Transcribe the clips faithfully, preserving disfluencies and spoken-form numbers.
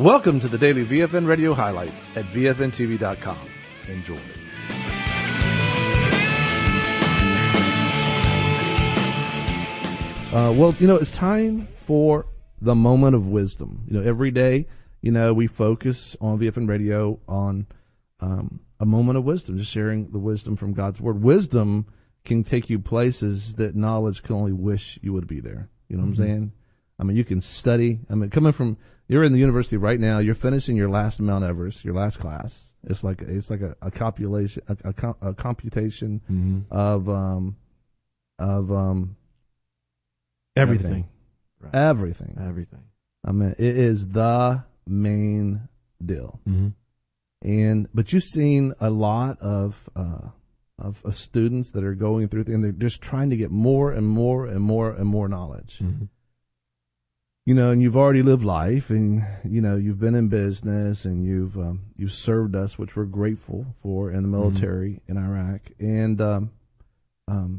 Welcome to the daily V F N Radio highlights at V F N T V dot com. Enjoy. Uh, well, you know, it's time for the moment of wisdom. You know, every day, you know, we focus on V F N Radio on um, a moment of wisdom, just sharing the wisdom from God's Word. Wisdom can take you places that knowledge can only wish you would be there. You know what mm-hmm. I'm saying? I mean, you can study. I mean, coming from, you're in the university right now, you're finishing your last Mount Everest, your last class. It's like, it's like a, a compilation, a, a, a computation mm-hmm. of, um, of, um, everything. Everything. Right. Everything. Everything. I mean, it is the main deal. Mm-hmm. And, but you've seen a lot of, uh, Of, of students that are going through, and they're just trying to get more and more and more and more knowledge. Mm-hmm. You know, and you've already lived life, and you know you've been in business, and you've um, you've served us, which we're grateful for, in the military mm-hmm. in Iraq. And um, um,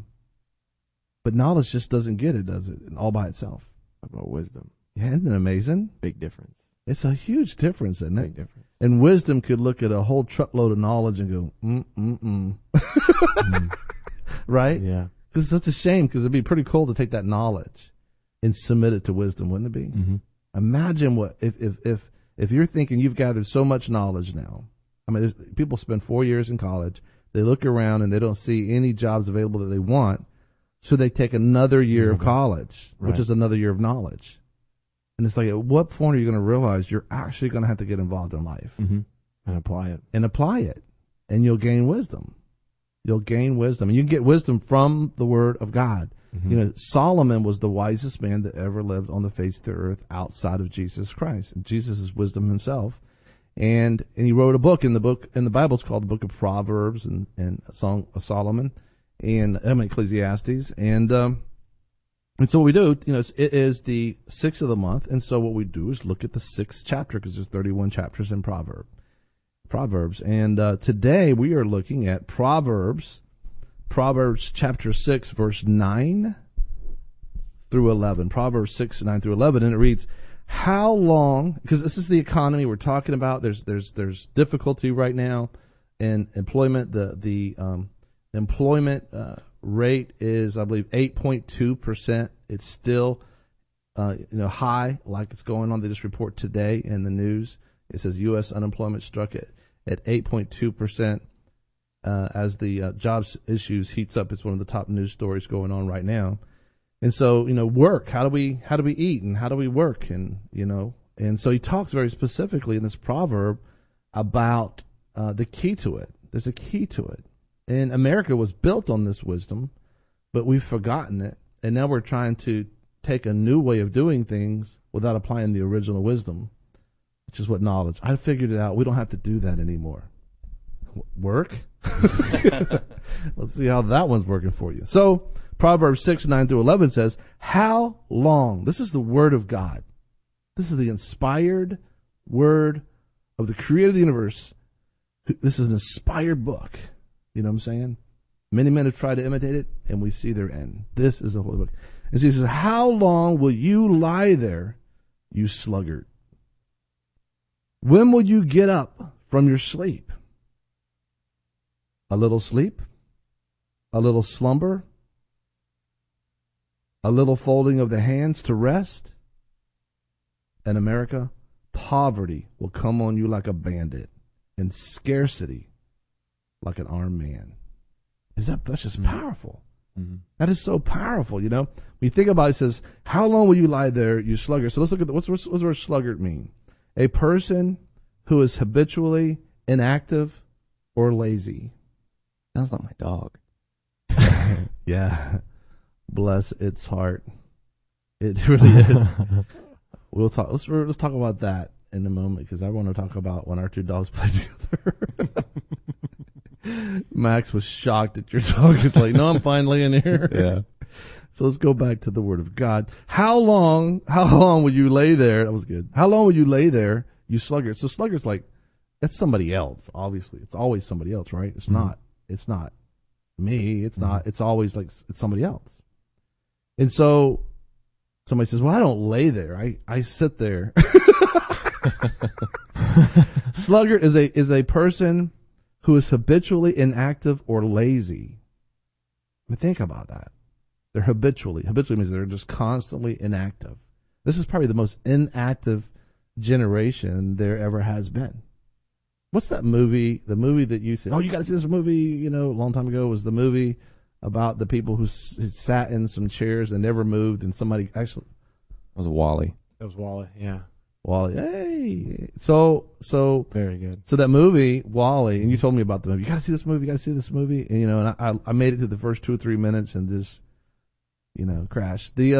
but knowledge just doesn't get it, does it? All by itself. About wisdom, yeah, isn't it amazing? Big difference. It's a huge difference, isn't it? Big difference. And wisdom could look at a whole truckload of knowledge and go, mm, mm, mm. mm. Right? Yeah. Because it's such a shame, because it'd be pretty cool to take that knowledge and submit it to wisdom, wouldn't it be? Mm-hmm. Imagine what, if, if, if, if you're thinking you've gathered so much knowledge now. I mean, people spend four years in college, they look around and they don't see any jobs available that they want, so they take another year mm-hmm. of college, right. which is another year of knowledge. And it's like, at what point are you going to realize you're actually going to have to get involved in life? Mm-hmm. And apply it. And apply it. And you'll gain wisdom. You'll gain wisdom. And you can get wisdom from the Word of God. Mm-hmm. You know, Solomon was the wisest man that ever lived on the face of the earth outside of Jesus Christ. And Jesus is wisdom himself. And and he wrote a book in the book in the Bible. It's called the Book of Proverbs and, and a Song of Solomon and I mean, Ecclesiastes. And um And so what we do, you know, it is the sixth of the month, and so what we do is look at the sixth chapter, because there's thirty-one chapters in Proverb, Proverbs. And uh, today we are looking at Proverbs, Proverbs chapter six, verse nine through eleven. Proverbs six, nine through eleven, and it reads, "How long?" Because this is the economy we're talking about. There's there's there's difficulty right now in employment. The the um, employment. Uh, rate is, I believe, eight point two percent. It's still, uh, you know, high, like it's going on. They just report today in the news. It says U S unemployment struck at, at eight point two percent uh, as the uh, jobs issues heats up. It's one of the top news stories going on right now. And so, you know, work. How do we how do we eat and how do we work? And you know, and so he talks very specifically in this proverb about uh, the key to it. There's a key to it. And America was built on this wisdom, but we've forgotten it. And now we're trying to take a new way of doing things without applying the original wisdom, which is what knowledge. I figured it out. We don't have to do that anymore. Work? Let's see how that one's working for you. So Proverbs six, nine through eleven says, "How long?" This is the Word of God. This is the inspired Word of the Creator of the universe. This is an inspired book. You know what I'm saying? Many men have tried to imitate it, and we see their end. This is the holy book. And so he says, "How long will you lie there, you sluggard? When will you get up from your sleep? A little sleep? A little slumber? A little folding of the hands to rest? In America, poverty will come on you like a bandit, and scarcity like an armed man." Is that, that's just mm-hmm. powerful. Mm-hmm. That is so powerful, you know. When you think about it, it says, "How long will you lie there, you sluggard?" So let's look at the, what's, what's, what's the word sluggard mean? A person who is habitually inactive or lazy. Sounds like my dog. Yeah. Bless its heart. It really is. We'll talk, let's, let's talk about that in a moment, because I want to talk about when our two dogs play together. Max was shocked at your dog. It's like, "No, I'm fine laying here." Yeah. So let's go back to the Word of God. How long, how long will you lay there? That was good. How long will you lay there, you sluggard? So sluggard's like, that's somebody else, obviously. It's always somebody else, right? It's mm-hmm. not, it's not me. It's mm-hmm. not, it's always like, it's somebody else. And so somebody says, "Well, I don't lay there. I, I sit there." Sluggard is a is a person who is habitually inactive or lazy. I mean, think about that. They're habitually. Habitually means they're just constantly inactive. This is probably the most inactive generation there ever has been. What's that movie? The movie that you said, oh, you got to see this movie, you know, a long time ago was the movie about the people who, s- who sat in some chairs and never moved, and somebody actually. That was Wally. That was Wally, yeah. Wally, hey. So, so. Very good. So that movie, Wally, and you told me about the movie. You got to see this movie, you got to see this movie. And, you know, and I, I made it to the first two or three minutes and just, you know, crashed. The,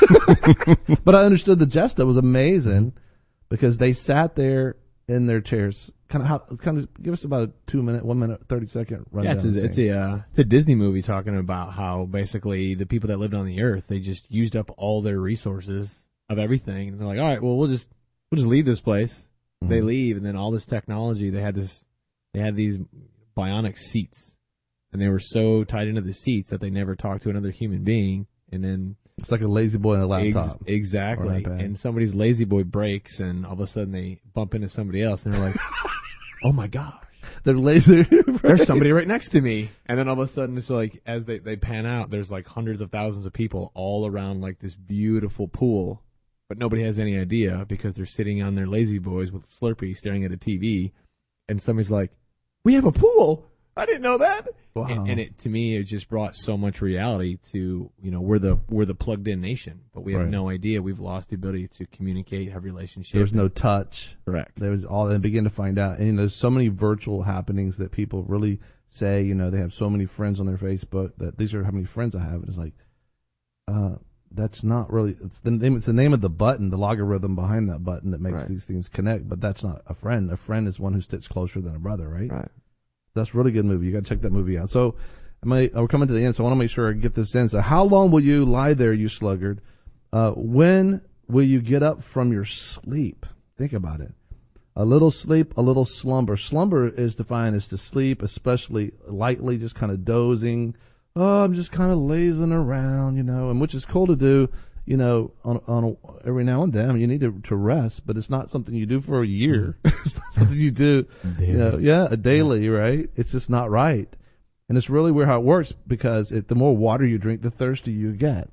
uh, but I understood the gist. It was amazing because they sat there in their chairs. Kind of how, kind of give us about a two minute, one minute, thirty second rundown. Yeah, it's a, it's a uh, it's a Disney movie talking about how basically the people that lived on the earth, they just used up all their resources of everything, and they're like, all right, well, we'll just we'll just leave this place. Mm-hmm. They leave, and then all this technology, they had this, they had these bionic seats, and they were so tied into the seats that they never talked to another human being, and then. It's like a lazy boy in a laptop. Ex- exactly. And somebody's lazy boy breaks, and all of a sudden they bump into somebody else, and they're like, oh my gosh. They're lazy. There's somebody right next to me. And then all of a sudden it's like, as they, they pan out, there's like hundreds of thousands of people all around like this beautiful pool. But nobody has any idea because they're sitting on their lazy boys with Slurpee staring at a T V. And somebody's like, we have a pool. I didn't know that. Wow. And, and it, to me, it just brought so much reality to, you know, we're the, we're the plugged in nation, but we have right. no idea. We've lost the ability to communicate, have relationships. There was no touch. Correct. There was all, and begin to find out. And, you know, there's so many virtual happenings that people really say, you know, they have so many friends on their Facebook that these are how many friends I have. And it's like, uh, that's not really, it's the name, it's the name of the button, the logarithm behind that button that makes right. these things connect, but that's not a friend. A friend is one who sticks closer than a brother, right? Right. That's a really good movie. You got to check that movie out. So, am I, we're coming to the end, so I want to make sure I get this in. So, how long will you lie there, you sluggard? Uh, when will you get up from your sleep? Think about it. A little sleep, a little slumber. Slumber is defined as to sleep, especially lightly, just kind of dozing. Oh, I'm just kind of lazing around, you know, and which is cool to do, you know, on on a, every now and then. I mean, you need to, to rest, but it's not something you do for a year. It's not something you do, daily. You know, yeah, a daily, yeah. Right? It's just not right. And it's really weird how it works because it, the more water you drink, the thirstier you get.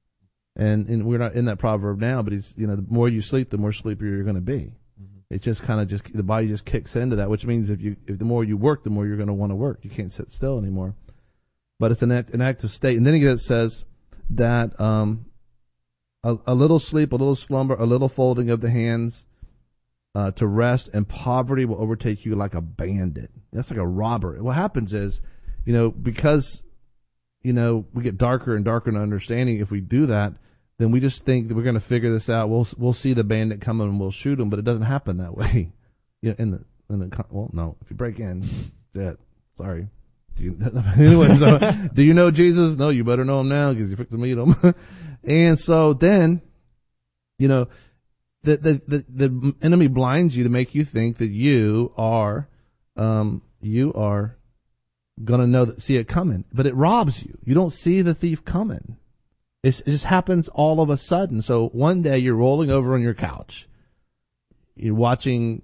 And and we're not in that proverb now, but it's, you know, the more you sleep, the more sleepier you're going to be. Mm-hmm. It just kind of just, the body just kicks into that, which means if you, if the more you work, the more you're going to want to work. You can't sit still anymore. But it's an, act, an active state. And then again, it says that, um, A, a little sleep, a little slumber, a little folding of the hands uh, to rest, and poverty will overtake you like a bandit. That's like a robber. What happens is, you know, because, you know, we get darker and darker in understanding, if we do that, then we just think that we're going to figure this out. We'll we'll see the bandit coming and we'll shoot him, but it doesn't happen that way. Yeah, in the in the well, no, if you break in, dead. Sorry. Do you, anyway, so, do you know Jesus? No, you better know him now because you're fixing to meet him. And so then, you know, the, the, the, the enemy blinds you to make you think that you are, um, you are going to know that, see it coming, but it robs you. You don't see the thief coming. It's, it just happens all of a sudden. So one day you're rolling over on your couch, you're watching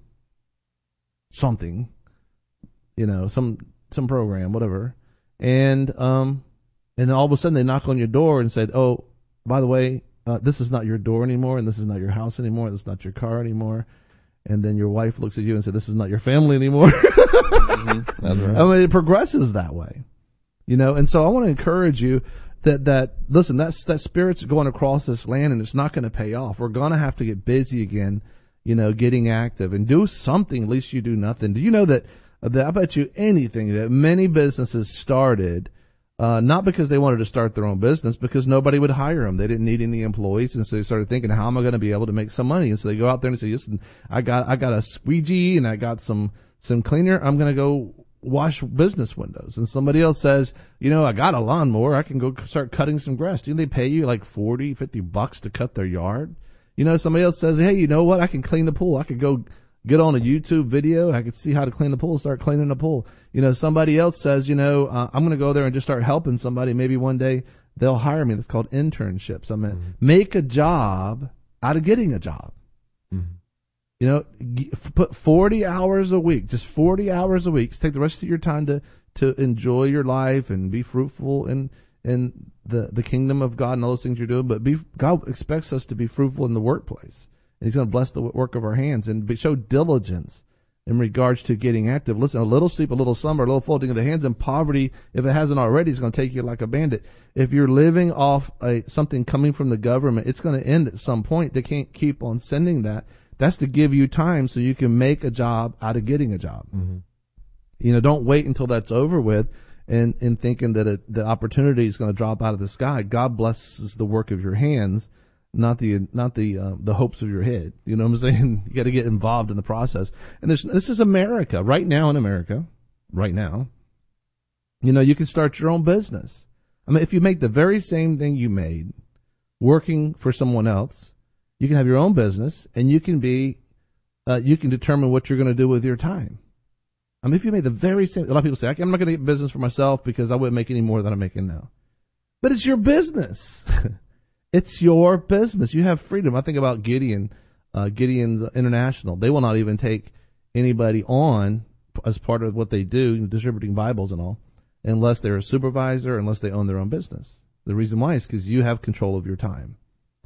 something, you know, some, some program, whatever. And, um, and then all of a sudden they knock on your door and said, oh, by the way, uh, this is not your door anymore, and this is not your house anymore, this is not your car anymore. And then your wife looks at you and says, this is not your family anymore. Mm-hmm. That's right. I mean, it progresses that way, you know. And so I want to encourage you that, that listen, that's, that spirit's going across this land, and it's not going to pay off. We're going to have to get busy again, you know, getting active and do something. At least you do nothing. Do you know that, that I bet you anything that many businesses started Uh, not because they wanted to start their own business, because nobody would hire them. They didn't need any employees, and so they started thinking, how am I going to be able to make some money? And so they go out there and say, listen, I got, I got a squeegee and I got some, some cleaner. I'm going to go wash business windows. And somebody else says, you know, I got a lawnmower. I can go start cutting some grass. Do they pay you like forty, fifty bucks to cut their yard? You know, somebody else says, hey, you know what? I can clean the pool. I could go get on a YouTube video. I could see how to clean the pool, start cleaning the pool. You know, somebody else says, you know, uh, I'm going to go there and just start helping somebody. Maybe one day they'll hire me. That's called internships. I mean, mm-hmm. make a job out of getting a job. Mm-hmm. You know, g- put forty hours a week, just forty hours a week. Take the rest of your time to, to enjoy your life and be fruitful in, in the, the kingdom of God and all those things you're doing. But be, God expects us to be fruitful in the workplace. And He's going to bless the work of our hands and be, show diligence in regards to getting active. Listen, a little sleep, a little slumber, a little folding of the hands, and poverty, if it hasn't already, is going to take you like a bandit. If you're living off a, something coming from the government, it's going to end at some point. They can't keep on sending that. That's to give you time so you can make a job out of getting a job. Mm-hmm. You know, don't wait until that's over with and, and thinking that it, the opportunity is going to drop out of the sky. God blesses the work of your hands, not the not the uh, the hopes of your head. You know what I'm saying? You got to get involved in the process. And this this is America. Right now in America, right now, you know, you can start your own business. I mean, if you make the very same thing you made working for someone else, you can have your own business, and you can be, uh, you can determine what you're going to do with your time. I mean, if you made the very same, a lot of people say, I'm not going to get business for myself because I wouldn't make any more than I'm making now. But it's your business. It's your business. You have freedom. I think about Gideon, uh, Gideon's International. They will not even take anybody on as part of what they do, distributing Bibles and all, unless they're a supervisor, unless they own their own business. The reason why is because you have control of your time.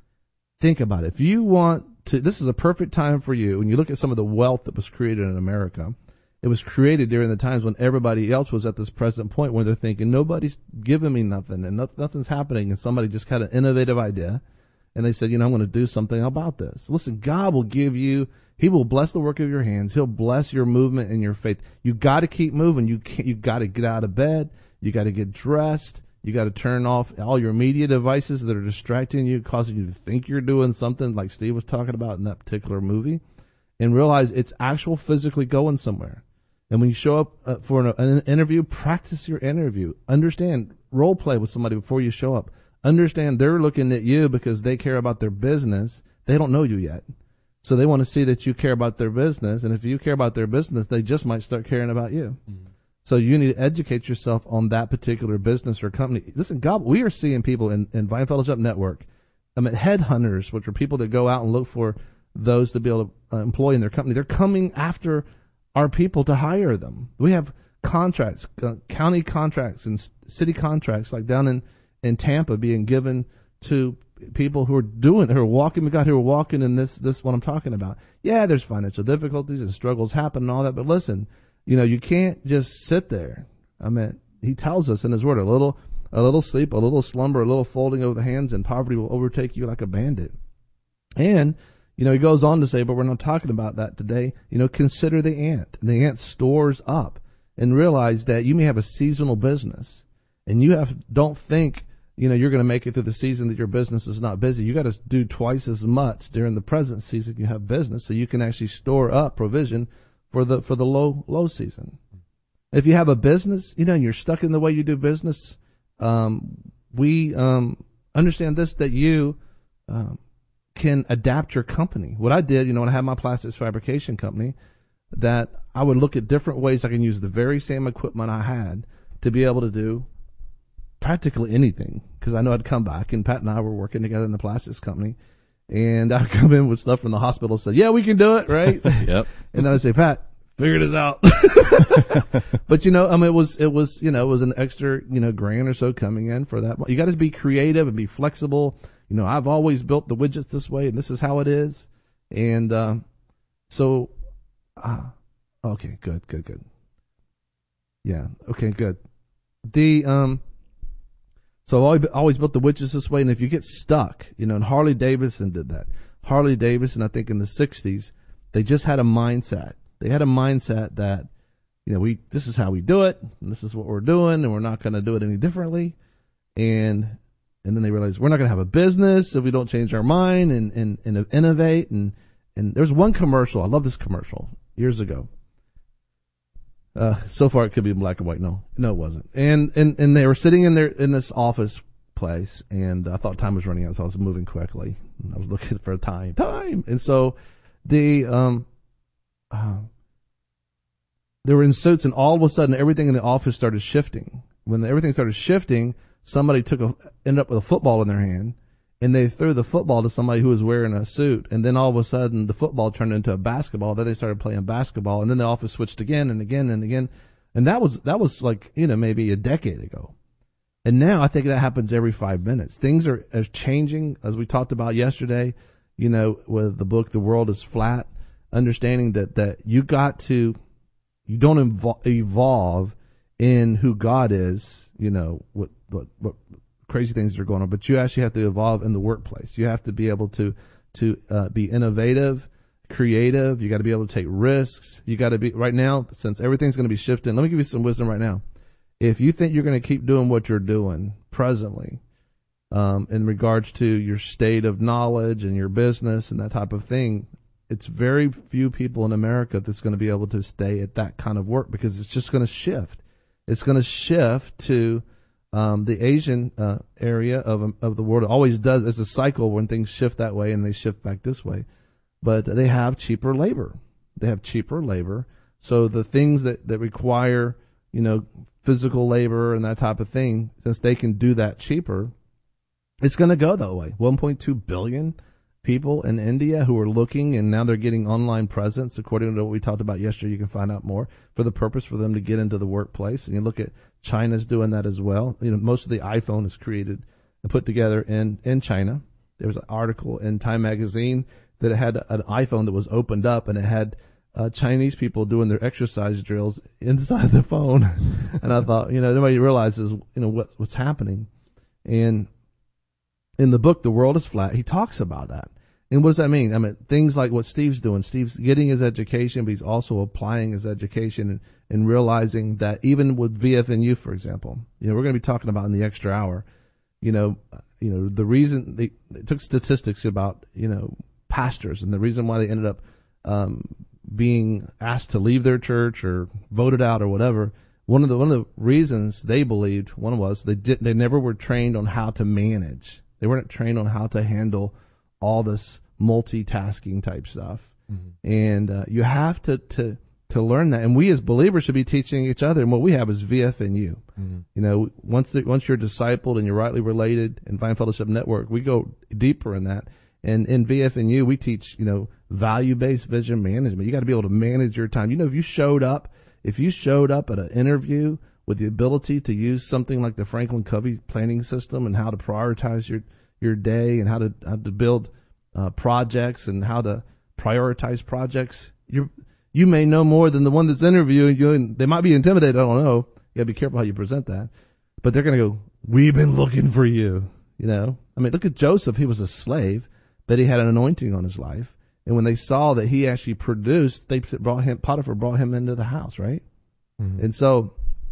Think about it. If you want to, this is a perfect time for you. When you look at some of the wealth that was created in America, it was created during the times when everybody else was at this present point where they're thinking, nobody's giving me nothing and no, nothing's happening. And somebody just had an innovative idea and they said, you know, I'm going to do something about this. Listen, God will give you, He will bless the work of your hands. He'll bless your movement and your faith. You got to keep moving. You can't, you got to get out of bed. You got to get dressed. You got to turn off all your media devices that are distracting you, causing you to think you're doing something like Steve was talking about in that particular movie, and realize it's actual physically going somewhere. And when you show up uh, for an, an interview, practice your interview. Understand, role play with somebody before you show up. Understand they're looking at you because they care about their business. They don't know you yet. So they want to see that you care about their business. And if you care about their business, they just might start caring about you. Mm-hmm. So you need to educate yourself on that particular business or company. Listen, God, we are seeing people in, in Vine Fellowship Network, I mean, headhunters, which are people that go out and look for those to be able to uh, employ in their company. They're coming after our people to hire them. We have contracts, uh, county contracts and s- city contracts, like down in, in Tampa, being given to people who are doing, who are walking with God, who are walking in this, this, what I'm talking about. Yeah, there's financial difficulties and struggles happen and all that, but listen, you know, you can't just sit there. I mean, He tells us in His Word, a little, a little sleep, a little slumber, a little folding of the hands, and poverty will overtake you like a bandit. And, you know, He goes on to say, but we're not talking about that today. You know, consider the ant. The ant stores up, and realize that you may have a seasonal business, and you have, don't think, you know, you're going to make it through the season that your business is not busy. You got to do twice as much during the present season you have business, so you can actually store up provision for the for the low low season. If you have a business, you know, and you're stuck in the way you do business, um, we um, understand this, that you um, can adapt your company. What I did, you know, when I had my plastics fabrication company, that I would look at different ways I can use the very same equipment I had to be able to do practically anything, because I know I'd come back, and Pat and I were working together in the plastics company, and I'd come in with stuff from the hospital and say, yeah, we can do it, right? Yep. And then I'd say, Pat, figure this out. But, you know, I mean, it was, it was, you know, it was an extra, you know, grand or so coming in for that. You got to be creative and be flexible. You know, I've always built the widgets this way, and this is how it is. And, um, so, uh, okay, good, good, good. Yeah. Okay, good. The, um, So I've always, always built the widgets this way, and if you get stuck, you know, and Harley Davidson did that. Harley Davidson, I think in the sixties, they just had a mindset. They had a mindset that, you know, we this is how we do it, and this is what we're doing, and we're not going to do it any differently. And and then they realized we're not going to have a business if we don't change our mind and, and, and innovate. And, and there's one commercial, I love this commercial, years ago. Uh, so far it could be in black and white. No, no, it wasn't. And, and, and they were sitting in their, in this office place, and I thought time was running out, so I was moving quickly. And I was looking for time, time. And so the, um, uh, they were in suits, and all of a sudden everything in the office started shifting. When everything started shifting, somebody took a, ended up with a football in their hand, and they threw the football to somebody who was wearing a suit, and then all of a sudden the football turned into a basketball. Then they started playing basketball, and then the office switched again and again and again, and that was that was like you know maybe a decade ago. And now I think that happens every five minutes. Things are, are changing, as we talked about yesterday, you know, with the book The World is Flat, understanding that, that you got to, you don't evol- evolve in who God is, you know, what, what, what crazy things are going on, but you actually have to evolve in the workplace. You have to be able to, to uh, be innovative, creative. You got to be able to take risks. You got to be, right now, since everything's going to be shifting, let me give you some wisdom right now. If you think you're going to keep doing what you're doing presently, um, in regards to your state of knowledge and your business and that type of thing, it's very few people in America that's going to be able to stay at that kind of work because it's just going to shift. It's going to shift to um, the Asian uh, area of of the world. It always does. It's a cycle when things shift that way and they shift back this way. But they have cheaper labor. They have cheaper labor. So the things that, that require, you know, physical labor and that type of thing, since they can do that cheaper, it's going to go that way. one point two billion people in India who are looking, and now they're getting online presence, according to what we talked about yesterday. You can find out more for the purpose for them to get into the workplace. And you look at China's doing that as well. You know, most of the iPhone is created and put together in, in China. There was an article in Time Magazine that it had an iPhone that was opened up, and it had Uh, Chinese people doing their exercise drills inside the phone. And I thought, you know, nobody realizes, you know, what, what's happening. And in the book, The World is Flat, he talks about that. And what does that mean? I mean, things like what Steve's doing. Steve's getting his education, but he's also applying his education and, and realizing that even with V F N U, for example, you know, we're going to be talking about in the extra hour, you know, you know, the reason they, they took statistics about, you know, pastors and the reason why they ended up, um, being asked to leave their church or voted out or whatever. One of the one of the reasons they believed, one was they did they never were trained on how to manage. They weren't trained on how to handle all this multitasking type stuff. Mm-hmm. And uh, you have to, to to learn that. And we as believers should be teaching each other. And what we have is V F N U. Mm-hmm. You know, once the, once you're discipled and you're rightly related in Vine Fellowship Network, we go deeper in that. And in V F N U, we teach, you know, value-based vision management. You got to be able to manage your time. You know, if you showed up, if you showed up at an interview with the ability to use something like the Franklin Covey planning system and how to prioritize your, your day and how to, how to build uh, projects and how to prioritize projects, you you may know more than the one that's interviewing you. And they might be intimidated. I don't know. You got to be careful how you present that. But they're going to go, we've been looking for you. You know, I mean, look at Joseph. He was a slave, but he had an anointing on his life. And when they saw that he actually produced, they brought him, Potiphar brought him into the house, right? Mm-hmm. And so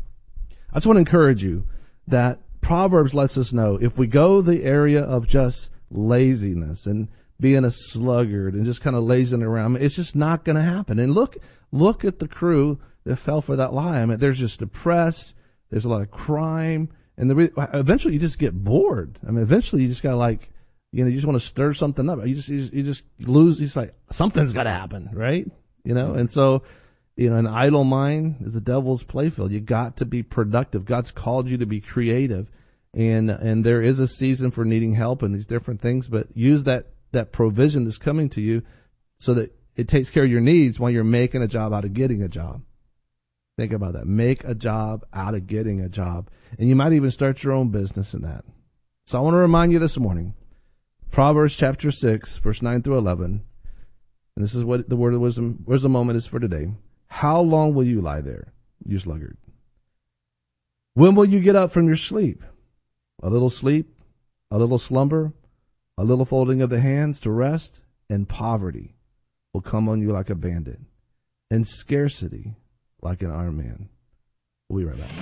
I just want to encourage you that Proverbs lets us know if we go the area of just laziness and being a sluggard and just kind of lazing around, it's just not going to happen. And look, look at the crew that fell for that lie. I mean, they're just depressed. There's a lot of crime. And the, eventually you just get bored. I mean, eventually you just got to like, you know, you just want to stir something up. You just, you just, you just lose. It's like something's got to happen, right? You know, and so, you know, an idle mind is the devil's playfield. You got to be productive. God's called you to be creative, and and there is a season for needing help and these different things. But use that that provision that's coming to you, so that it takes care of your needs while you're making a job out of getting a job. Think about that. Make a job out of getting a job, and you might even start your own business in that. So I want to remind you this morning. Proverbs chapter six, verse nine through eleven. And this is what the word of wisdom, wisdom moment is for today. How long will you lie there, you sluggard? When will you get up from your sleep? A little sleep, a little slumber, a little folding of the hands to rest, and poverty will come on you like a bandit, and scarcity like an armed man. We'll be right back.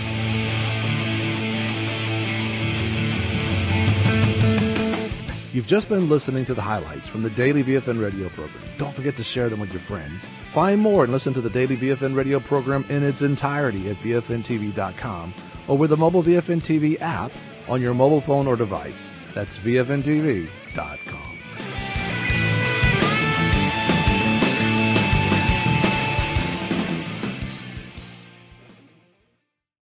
You've just been listening to the highlights from the Daily V F N radio program. Don't forget to share them with your friends. Find more and listen to the Daily V F N radio program in its entirety at V F N T V dot com or with the mobile V F N T V app on your mobile phone or device. That's V F N T V dot com.